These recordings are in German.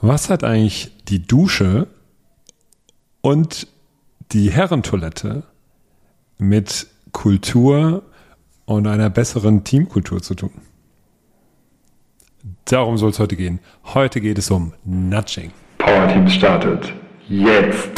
Was hat eigentlich die Dusche und die Herrentoilette mit Kultur und einer besseren Teamkultur zu tun? Darum soll es heute gehen. Heute geht es um Nudging. Power Team startet jetzt.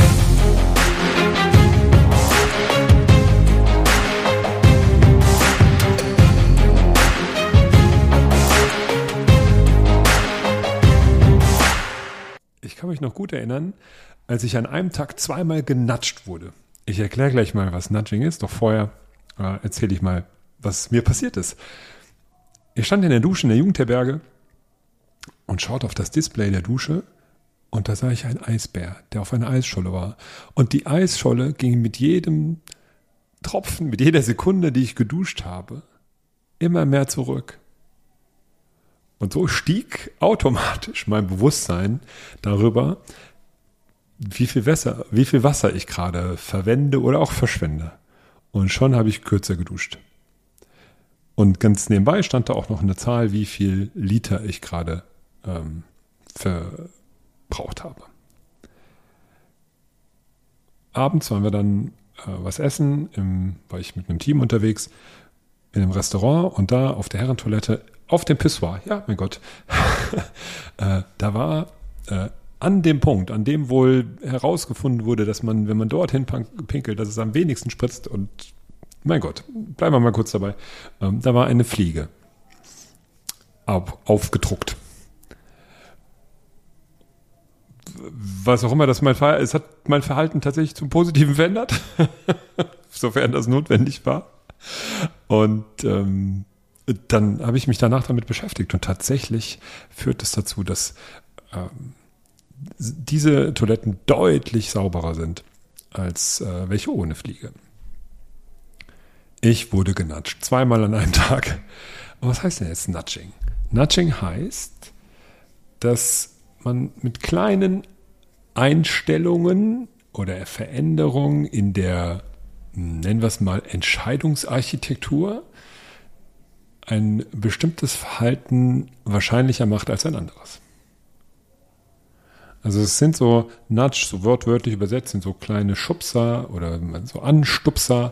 Ich kann mich noch gut erinnern, als ich an einem Tag zweimal genudgt wurde. Ich erkläre gleich mal, was Nudging ist, doch vorher erzähle ich mal, was mir passiert ist. Ich stand in der Dusche in der Jugendherberge und schaute auf das Display der Dusche und da sah ich einen Eisbär, der auf einer Eisscholle war. Und die Eisscholle ging mit jedem Tropfen, mit jeder Sekunde, die ich geduscht habe, immer mehr zurück. Und so stieg automatisch mein Bewusstsein darüber, wie viel Wasser ich gerade verwende oder auch verschwende. Und schon habe ich kürzer geduscht. Und ganz nebenbei stand da auch noch eine Zahl, wie viel Liter ich gerade verbraucht habe. Abends waren wir dann was essen, war ich mit einem Team unterwegs in einem Restaurant und da auf der Herrentoilette auf dem Pissoir, ja, mein Gott, da war an dem Punkt, an dem wohl herausgefunden wurde, dass man, wenn man dorthin pinkelt, dass es am wenigsten spritzt und mein Gott, bleiben wir mal kurz dabei, da war eine Fliege aufgedruckt. Was auch immer das es hat mein Verhalten tatsächlich zum Positiven verändert, sofern das notwendig war. Und dann habe ich mich danach damit beschäftigt und tatsächlich führt es dazu, dass diese Toiletten deutlich sauberer sind als welche ohne Fliege. Ich wurde genudgt, zweimal an einem Tag. Aber was heißt denn jetzt Nudging? Nudging heißt, dass man mit kleinen Einstellungen oder Veränderungen in der, nennen wir es mal, Entscheidungsarchitektur ein bestimmtes Verhalten wahrscheinlicher macht als ein anderes. Also es sind so Nudge, so wortwörtlich übersetzt, sind so kleine Schubser oder so Anstupser,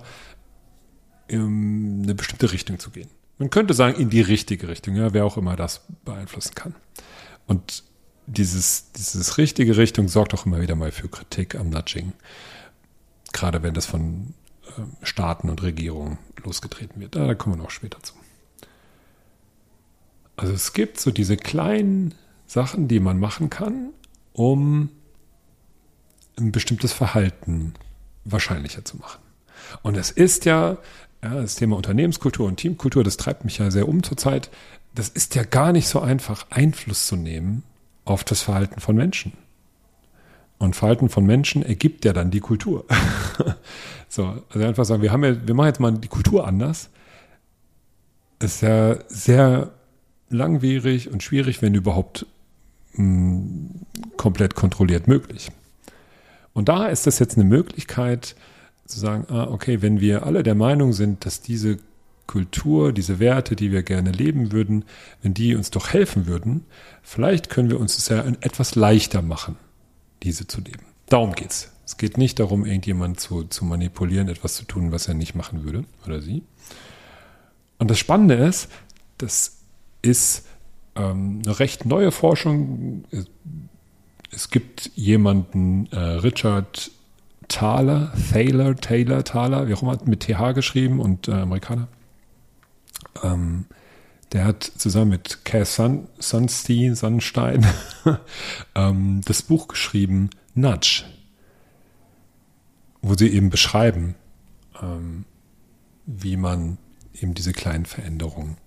in eine bestimmte Richtung zu gehen. Man könnte sagen, in die richtige Richtung, ja, wer auch immer das beeinflussen kann. Und dieses richtige Richtung sorgt auch immer wieder mal für Kritik am Nudging. Gerade wenn das von Staaten und Regierungen losgetreten wird. Da kommen wir noch später zu. Also es gibt so diese kleinen Sachen, die man machen kann, um ein bestimmtes Verhalten wahrscheinlicher zu machen. Und es ist ja, das Thema Unternehmenskultur und Teamkultur, das treibt mich ja sehr um zurzeit. Das ist ja gar nicht so einfach, Einfluss zu nehmen auf das Verhalten von Menschen. Und Verhalten von Menschen ergibt ja dann die Kultur. So, also einfach sagen, wir machen jetzt mal die Kultur anders. Ist ja sehr langwierig und schwierig, wenn überhaupt komplett kontrolliert möglich. Und da ist das jetzt eine Möglichkeit zu sagen, okay, wenn wir alle der Meinung sind, dass diese Kultur, diese Werte, die wir gerne leben würden, wenn die uns doch helfen würden, vielleicht können wir uns es ja etwas leichter machen, diese zu leben. Darum geht's. Es geht nicht darum, irgendjemand zu manipulieren, etwas zu tun, was er nicht machen würde oder sie. Und das Spannende ist, das ist eine recht neue Forschung. Es gibt jemanden, Richard Thaler, wie auch immer, mit TH geschrieben und Amerikaner. Der hat zusammen mit Cass Sunstein das Buch geschrieben, Nudge, wo sie eben beschreiben, wie man eben diese kleinen Veränderungen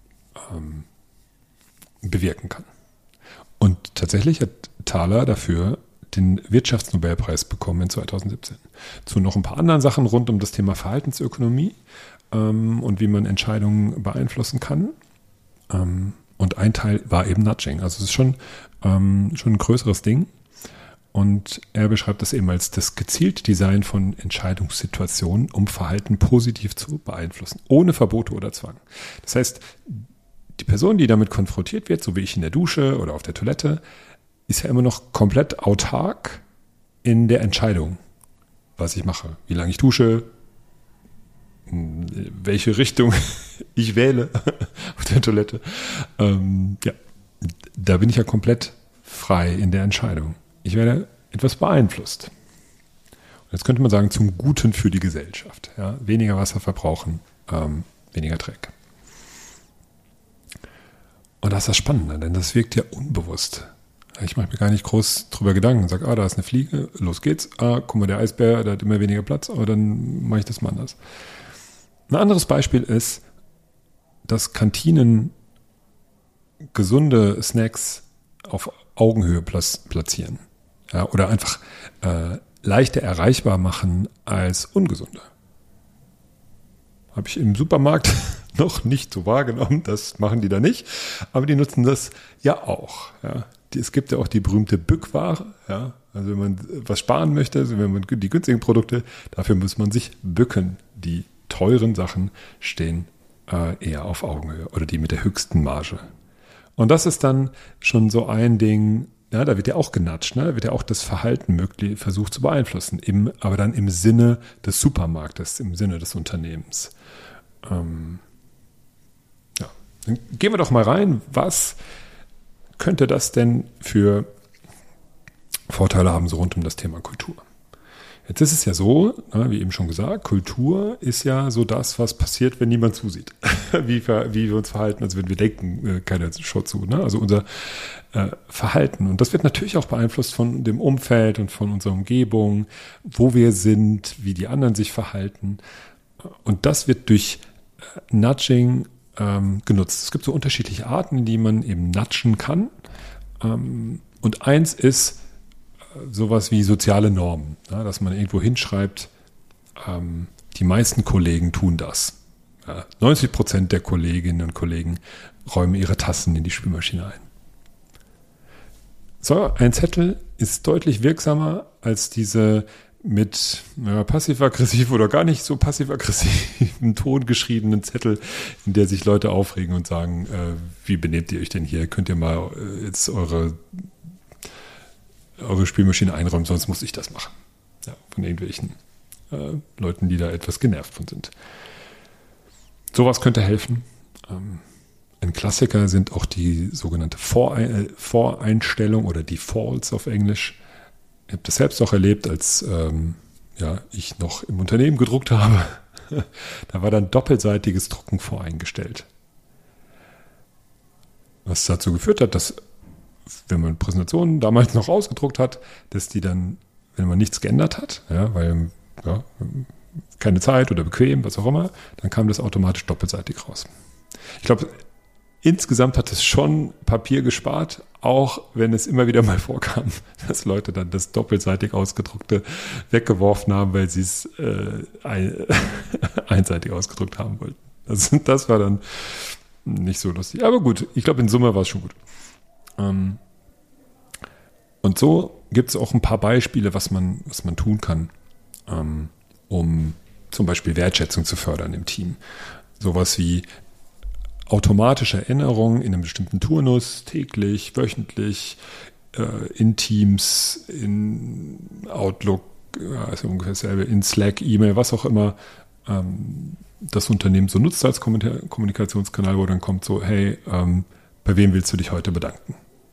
bewirken kann. Und tatsächlich hat Thaler dafür den Wirtschaftsnobelpreis bekommen in 2017. Zu noch ein paar anderen Sachen rund um das Thema Verhaltensökonomie und wie man Entscheidungen beeinflussen kann. Und ein Teil war eben Nudging. Also es ist schon ein größeres Ding. Und er beschreibt das eben als das gezielte Design von Entscheidungssituationen, um Verhalten positiv zu beeinflussen, ohne Verbote oder Zwang. Das heißt, die Person, die damit konfrontiert wird, so wie ich in der Dusche oder auf der Toilette, ist ja immer noch komplett autark in der Entscheidung, was ich mache, wie lange ich dusche, welche Richtung ich wähle auf der Toilette. Ja, da bin ich ja komplett frei in der Entscheidung. Ich werde etwas beeinflusst. Und jetzt könnte man sagen, zum Guten für die Gesellschaft. Ja, weniger Wasser verbrauchen, weniger Dreck. Und das ist das Spannende, denn das wirkt ja unbewusst. Ich mache mir gar nicht groß drüber Gedanken und sage, da ist eine Fliege, los geht's. Guck mal, der Eisbär, der hat immer weniger Platz, aber dann mache ich das mal anders. Ein anderes Beispiel ist, dass Kantinen gesunde Snacks auf Augenhöhe platzieren. Ja, oder einfach leichter erreichbar machen als ungesunde. Habe ich im Supermarkt noch nicht so wahrgenommen, das machen die da nicht, aber die nutzen das ja auch. Ja. Es gibt ja auch die berühmte Bückware, ja. Also wenn man was sparen möchte, also wenn man die günstigen Produkte, dafür muss man sich bücken. Die teuren Sachen stehen eher auf Augenhöhe oder die mit der höchsten Marge. Und das ist dann schon so ein Ding, ja, da wird ja auch genatscht, ne? Da wird ja auch das Verhalten versucht zu beeinflussen, aber dann im Sinne des Supermarktes, im Sinne des Unternehmens. Ja. Dann gehen wir doch mal rein, was könnte das denn für Vorteile haben, so rund um das Thema Kultur? Jetzt ist es ja so, wie eben schon gesagt, Kultur ist ja so das, was passiert, wenn niemand zusieht. Wie wir uns verhalten, also wenn wir denken, keiner schaut zu. Ne? Also unser Verhalten. Und das wird natürlich auch beeinflusst von dem Umfeld und von unserer Umgebung, wo wir sind, wie die anderen sich verhalten. Und das wird durch Nudging genutzt. Es gibt so unterschiedliche Arten, in die man eben nudgen kann. Und eins ist sowas wie soziale Normen, ja, dass man irgendwo hinschreibt, die meisten Kollegen tun das. Ja, 90% der Kolleginnen und Kollegen räumen ihre Tassen in die Spülmaschine ein. So, ein Zettel ist deutlich wirksamer als diese mit passiv-aggressiv oder gar nicht so passiv-aggressiven Ton geschriebenen Zettel, in der sich Leute aufregen und sagen, wie benehmt ihr euch denn hier? Könnt ihr mal jetzt eure Spülmaschine einräumen, sonst muss ich das machen. Ja, von irgendwelchen Leuten, die da etwas genervt von sind. Sowas könnte helfen. Ein Klassiker sind auch die sogenannte Voreinstellung oder Defaults auf Englisch. Ich habe das selbst auch erlebt, als ich noch im Unternehmen gedruckt habe. Da war dann doppelseitiges Drucken voreingestellt. Was dazu geführt hat, dass, wenn man Präsentationen damals noch ausgedruckt hat, dass die dann, wenn man nichts geändert hat, ja, weil keine Zeit oder bequem, was auch immer, dann kam das automatisch doppelseitig raus. Ich glaube, insgesamt hat es schon Papier gespart, auch wenn es immer wieder mal vorkam, dass Leute dann das doppelseitig ausgedruckte weggeworfen haben, weil sie es einseitig ausgedruckt haben wollten. Also das war dann nicht so lustig. Aber gut, ich glaube, in Summe war es schon gut. Und so gibt es auch ein paar Beispiele, was man tun kann, um zum Beispiel Wertschätzung zu fördern im Team. Sowas wie automatische Erinnerungen in einem bestimmten Turnus, täglich, wöchentlich, in Teams, in Outlook, ist ja ungefähr dasselbe, in Slack, E-Mail, was auch immer das Unternehmen so nutzt als Kommunikationskanal, wo dann kommt so, hey, bei wem willst du dich heute bedanken?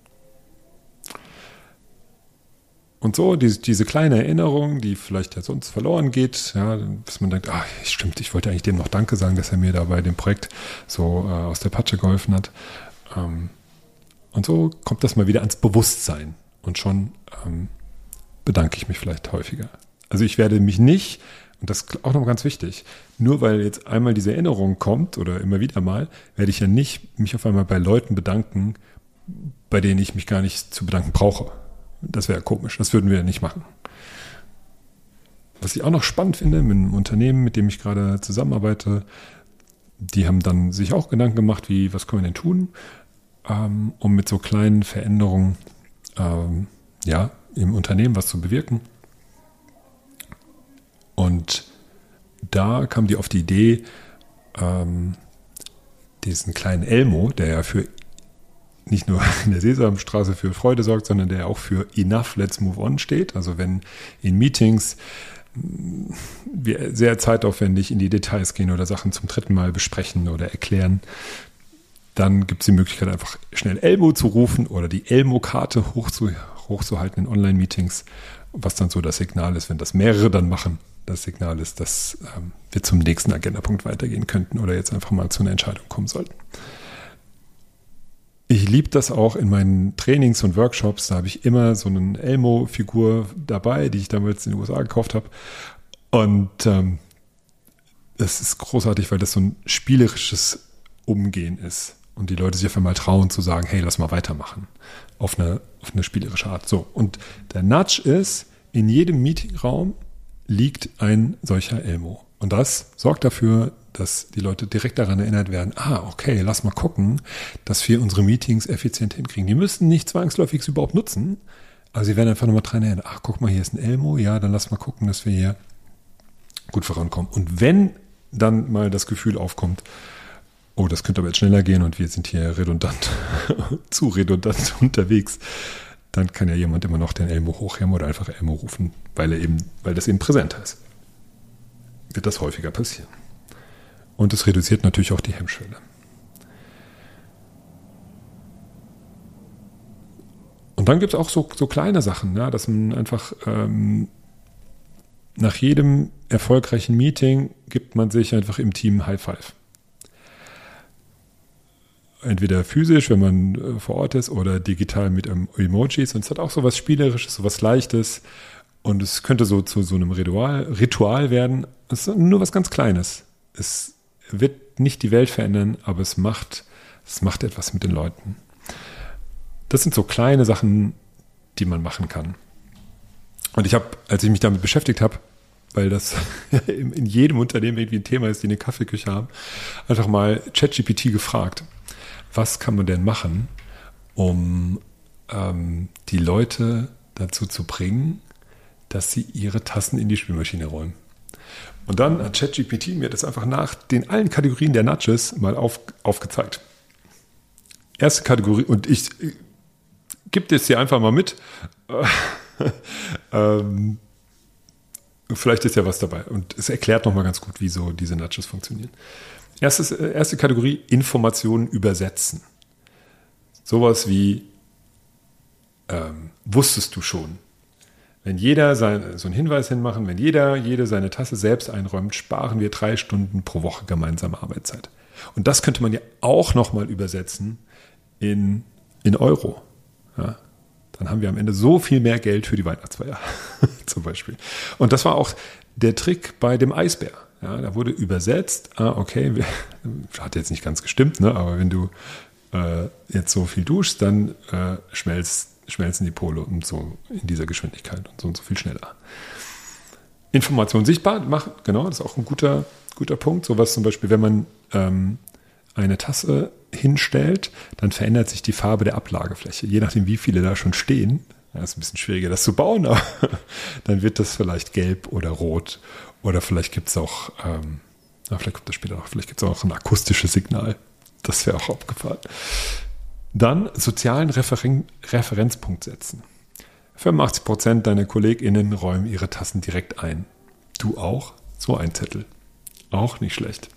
Und so, diese kleine Erinnerung, die vielleicht ja sonst verloren geht, ja, bis man denkt, stimmt, ich wollte eigentlich dem noch Danke sagen, dass er mir da bei dem Projekt so aus der Patsche geholfen hat. Und so kommt das mal wieder ans Bewusstsein. Und schon bedanke ich mich vielleicht häufiger. Also ich werde mich nicht, und das ist auch noch ganz wichtig, nur weil jetzt einmal diese Erinnerung kommt oder immer wieder mal, werde ich ja nicht mich auf einmal bei Leuten bedanken, bei denen ich mich gar nicht zu bedanken brauche. Das wäre komisch, das würden wir nicht machen. Was ich auch noch spannend finde, mit einem Unternehmen, mit dem ich gerade zusammenarbeite, die haben dann sich auch Gedanken gemacht, was können wir denn tun, um mit so kleinen Veränderungen im Unternehmen was zu bewirken. Und da kam die auf die Idee, diesen kleinen Elmo, der ja für nicht nur in der Sesamstraße für Freude sorgt, sondern der auch für Enough, Let's Move On steht. Also wenn in Meetings wir sehr zeitaufwendig in die Details gehen oder Sachen zum 3. Mal besprechen oder erklären, dann gibt es die Möglichkeit, einfach schnell Elmo zu rufen oder die Elmo-Karte hochzuhalten in Online-Meetings, was dann so das Signal ist, wenn das mehrere dann machen. Das Signal ist, dass wir zum nächsten Agendapunkt weitergehen könnten oder jetzt einfach mal zu einer Entscheidung kommen sollten. Ich liebe das auch in meinen Trainings und Workshops. Da habe ich immer so eine Elmo-Figur dabei, die ich damals in den USA gekauft habe. Und das ist großartig, weil das so ein spielerisches Umgehen ist. Und die Leute sich einfach mal trauen zu sagen, hey, lass mal weitermachen. Auf eine spielerische Art. So, und der Nudge ist, in jedem Meetingraum liegt ein solcher Elmo. Und das sorgt dafür, dass die Leute direkt daran erinnert werden, okay, lass mal gucken, dass wir unsere Meetings effizient hinkriegen. Die müssten nicht zwangsläufig es überhaupt nutzen, aber sie werden einfach nochmal dran erinnern, guck mal, hier ist ein Elmo, ja, dann lass mal gucken, dass wir hier gut vorankommen. Und wenn dann mal das Gefühl aufkommt, das könnte aber jetzt schneller gehen und wir sind hier zu redundant unterwegs, dann kann ja jemand immer noch den Elmo hochheben oder einfach Elmo rufen, weil das eben präsenter ist. Wird das häufiger passieren. Und es reduziert natürlich auch die Hemmschwelle. Und dann gibt es auch so kleine Sachen, ja, dass man einfach nach jedem erfolgreichen Meeting gibt man sich einfach im Team High Five. Entweder physisch, wenn man vor Ort ist, oder digital mit Emojis. Und es hat auch so was Spielerisches, so was Leichtes. Und es könnte so zu so einem Ritual werden. Es ist nur was ganz Kleines. Es wird nicht die Welt verändern, aber es macht etwas mit den Leuten. Das sind so kleine Sachen, die man machen kann. Und ich habe, als ich mich damit beschäftigt habe, weil das in jedem Unternehmen irgendwie ein Thema ist, die eine Kaffeeküche haben, einfach mal ChatGPT gefragt, was kann man denn machen, um die Leute dazu zu bringen, dass sie ihre Tassen in die Spülmaschine räumen. Und dann hat ChatGPT mir das einfach nach den allen Kategorien der Nudges mal aufgezeigt. Erste Kategorie, und ich gebe das hier einfach mal mit. Vielleicht ist ja was dabei. Und es erklärt nochmal ganz gut, wie so diese Nudges funktionieren. Erste Kategorie, Informationen übersetzen. Sowas wie, wusstest du schon? Wenn jeder so einen Hinweis hinmachen, wenn jede seine Tasse selbst einräumt, sparen wir 3 Stunden pro Woche gemeinsame Arbeitszeit. Und das könnte man ja auch nochmal übersetzen in Euro. Ja, dann haben wir am Ende so viel mehr Geld für die Weihnachtsfeier zum Beispiel. Und das war auch der Trick bei dem Eisbär. Ja, da wurde übersetzt, okay, hat jetzt nicht ganz gestimmt, ne, aber wenn du jetzt so viel duschst, dann schmelzen die Pole und so in dieser Geschwindigkeit und so viel schneller. Information sichtbar machen, genau, das ist auch ein guter Punkt. Sowas zum Beispiel, wenn man eine Tasse hinstellt, dann verändert sich die Farbe der Ablagefläche. Je nachdem, wie viele da schon stehen, ist ein bisschen schwieriger, das zu bauen, aber dann wird das vielleicht gelb oder rot oder vielleicht gibt es auch, vielleicht kommt das später noch, vielleicht gibt es auch ein akustisches Signal. Das wäre auch abgefahren. Dann sozialen Referenzpunkt setzen. 85% deiner KollegInnen räumen ihre Tassen direkt ein. Du auch? So ein Zettel. Auch nicht schlecht.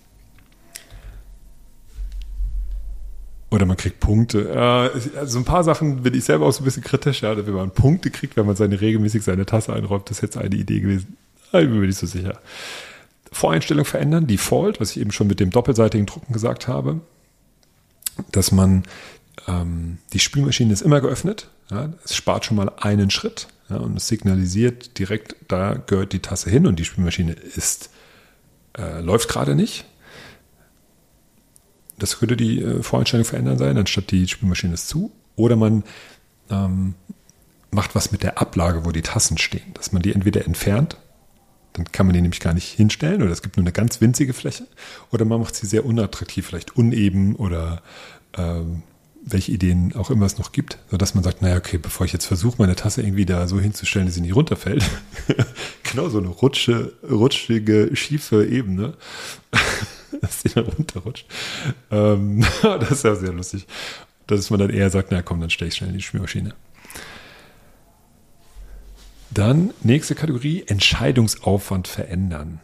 Oder man kriegt Punkte. Also ein paar Sachen bin ich selber auch so ein bisschen kritisch. Ja, wenn man Punkte kriegt, wenn man regelmäßig seine Tasse einräumt, das ist jetzt eine Idee gewesen. Ich bin mir nicht so sicher. Voreinstellung verändern, Default, was ich eben schon mit dem doppelseitigen Drucken gesagt habe. Dass man die Spülmaschine ist immer geöffnet. Ja, es spart schon mal einen Schritt. Ja, und es signalisiert direkt, da gehört die Tasse hin und die Spülmaschine läuft gerade nicht. Das würde die Voreinstellung verändern sein, anstatt die Spülmaschine ist zu. Oder man macht was mit der Ablage, wo die Tassen stehen. Dass man die entweder entfernt, dann kann man die nämlich gar nicht hinstellen, oder es gibt nur eine ganz winzige Fläche. Oder man macht sie sehr unattraktiv, vielleicht uneben oder welche Ideen auch immer es noch gibt, sodass man sagt, naja, okay, bevor ich jetzt versuche, meine Tasse irgendwie da so hinzustellen, dass sie nicht runterfällt, genau so eine rutschige, schiefe Ebene, dass sie dann runterrutscht. Das ist ja sehr lustig. dass man dann eher sagt, na komm, dann stelle ich schnell in die Spülmaschine. Dann nächste Kategorie, Entscheidungsaufwand verändern.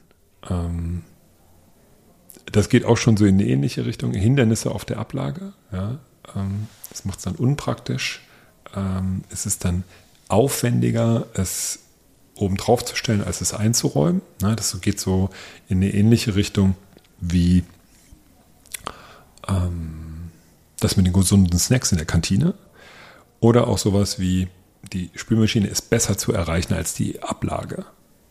Das geht auch schon so in eine ähnliche Richtung. Hindernisse auf der Ablage. Ja, das macht es dann unpraktisch. Es ist dann aufwendiger, es oben drauf zu stellen, als es einzuräumen. Das geht so in eine ähnliche Richtung wie das mit den gesunden Snacks in der Kantine. Oder auch sowas wie, die Spülmaschine ist besser zu erreichen als die Ablage.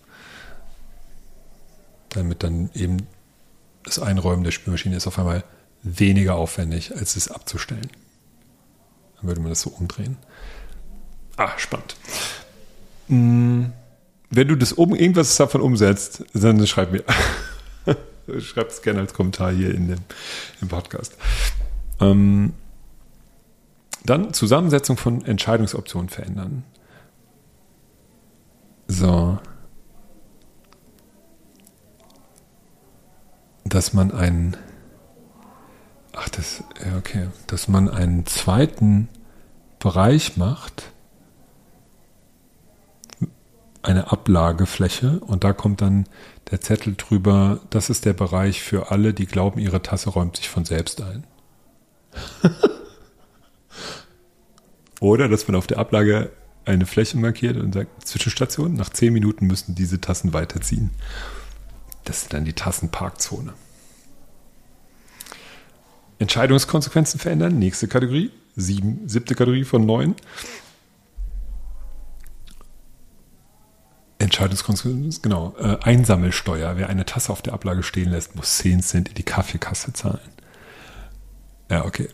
Damit dann eben das Einräumen der Spülmaschine ist auf einmal weniger aufwendig, als es abzustellen. Dann würde man das so umdrehen. Spannend. Wenn du das irgendwas davon umsetzt, dann schreib mir. Schreib es gerne als Kommentar hier im Podcast. Dann Zusammensetzung von Entscheidungsoptionen verändern. So. Dass man dass man einen zweiten Bereich macht, eine Ablagefläche, und da kommt dann der Zettel drüber, das ist der Bereich für alle, die glauben, ihre Tasse räumt sich von selbst ein. Oder dass man auf der Ablage eine Fläche markiert und sagt, Zwischenstation, nach 10 Minuten müssen diese Tassen weiterziehen. Das ist dann die Tassenparkzone. Entscheidungskonsequenzen verändern, nächste Kategorie, 7. Kategorie von 9. Entscheidungskonsequenzen, genau. Einsammelsteuer. Wer eine Tasse auf der Ablage stehen lässt, muss 10 Cent in die Kaffeekasse zahlen. Ja, okay.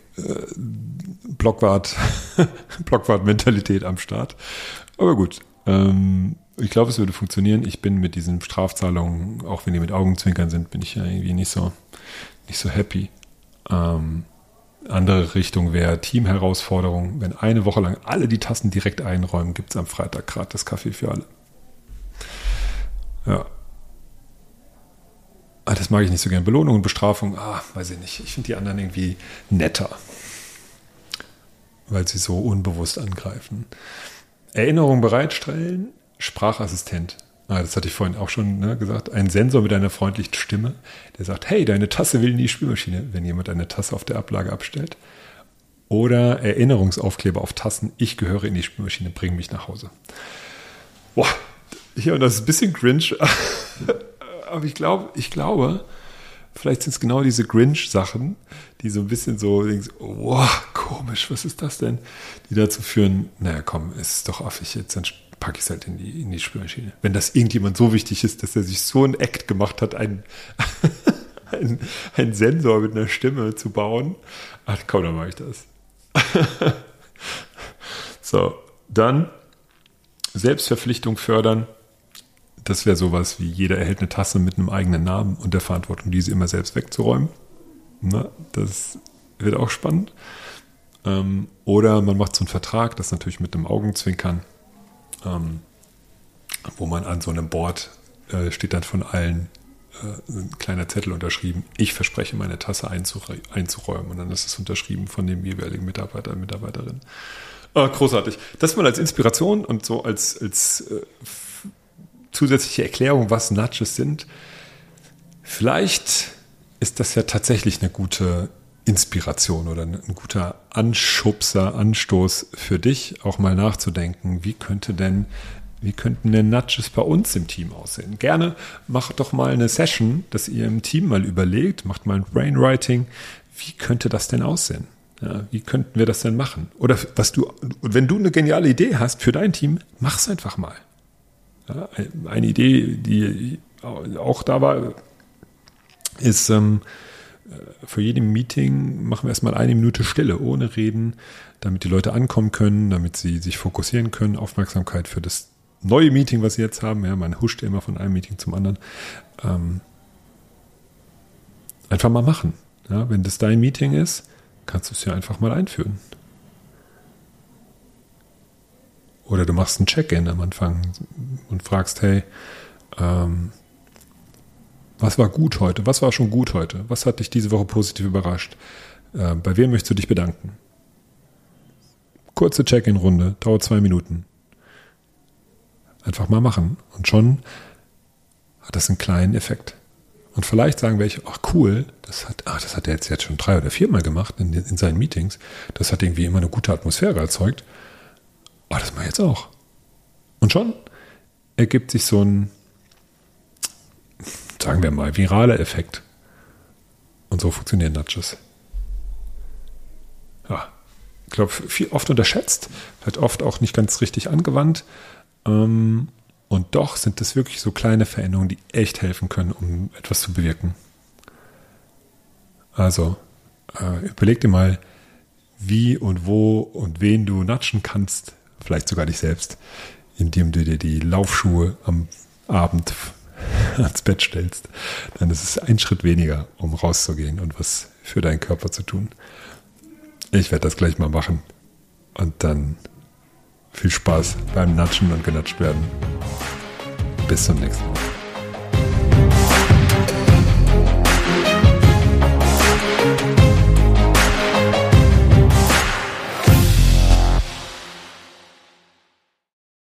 Blockwart-Mentalität am Start. Aber gut. Ich glaube, es würde funktionieren. Ich bin mit diesen Strafzahlungen, auch wenn die mit Augenzwinkern sind, bin ich ja irgendwie nicht so happy. Andere Richtung wäre Teamherausforderung. Wenn eine Woche lang alle die Tassen direkt einräumen, gibt es am Freitag gratis Kaffee für alle. Ja. Das mag ich nicht so gern. Belohnung und Bestrafung, weiß ich nicht. Ich finde die anderen irgendwie netter, weil sie so unbewusst angreifen. Erinnerung bereitstellen, Sprachassistent. Das hatte ich vorhin auch schon gesagt. Ein Sensor mit einer freundlichen Stimme, der sagt, hey, deine Tasse will in die Spülmaschine, wenn jemand eine Tasse auf der Ablage abstellt. Oder Erinnerungsaufkleber auf Tassen, ich gehöre in die Spülmaschine, bring mich nach Hause. Boah, ja, und das ist ein bisschen cringe. Aber ich glaube, vielleicht sind es genau diese Grinch-Sachen, die so ein bisschen so, komisch, was ist das denn? Die dazu führen, naja, komm, es ist doch affig jetzt, dann packe ich es halt in die Spülmaschine. Wenn das irgendjemand so wichtig ist, dass er sich so ein Act gemacht hat, einen Sensor mit einer Stimme zu bauen, komm, dann mache ich das. So, dann Selbstverpflichtung fördern. Das wäre sowas wie, jeder erhält eine Tasse mit einem eigenen Namen und der Verantwortung, diese immer selbst wegzuräumen. Das wird auch spannend. Oder man macht so einen Vertrag, das natürlich mit einem Augenzwinkern, wo man an so einem Board steht dann von allen ein kleiner Zettel unterschrieben, ich verspreche, meine Tasse einzuräumen. Und dann ist es unterschrieben von dem jeweiligen Mitarbeiter, Mitarbeiterin. Großartig. Das mal als Inspiration und so als zusätzliche Erklärung, was Nudges sind. Vielleicht ist das ja tatsächlich eine gute Inspiration oder ein guter Anstoß für dich, auch mal nachzudenken, wie könnten denn Nudges bei uns im Team aussehen? Gerne macht doch mal eine Session, dass ihr im Team mal überlegt, macht mal ein Brainwriting, wie könnte das denn aussehen? Ja, wie könnten wir das denn machen? Oder wenn du eine geniale Idee hast für dein Team, mach's einfach mal. Ja, eine Idee, die auch da war, ist, für jedem Meeting machen wir erstmal 1 Minute Stille, ohne Reden, damit die Leute ankommen können, damit sie sich fokussieren können, Aufmerksamkeit für das neue Meeting, was sie jetzt haben. Ja, man huscht immer von einem Meeting zum anderen. Einfach mal machen. Ja, wenn das dein Meeting ist, kannst du es ja einfach mal einführen. Oder du machst ein Check-in am Anfang und fragst, hey, was war gut heute? Was war schon gut heute? Was hat dich diese Woche positiv überrascht? Bei wem möchtest du dich bedanken? Kurze Check-in-Runde, dauert 2 Minuten. Einfach mal machen. Und schon hat das einen kleinen Effekt. Und vielleicht sagen welche, ach cool, das hat er jetzt schon 3 oder 4 Mal gemacht in seinen Meetings. Das hat irgendwie immer eine gute Atmosphäre erzeugt. Oh, das mache ich jetzt auch. Und schon ergibt sich so ein, sagen wir mal, viraler Effekt. Und so funktionieren Nudges. Ja, ich glaube, oft unterschätzt, wird oft auch nicht ganz richtig angewandt. Und doch sind das wirklich so kleine Veränderungen, die echt helfen können, um etwas zu bewirken. Also, überleg dir mal, wie und wo und wen du nudgen kannst, vielleicht sogar dich selbst, indem du dir die Laufschuhe am Abend ans Bett stellst. Dann ist es ein Schritt weniger, um rauszugehen und was für deinen Körper zu tun. Ich werde das gleich mal machen. Und dann viel Spaß beim Nudgen und genutscht werden. Bis zum nächsten Mal.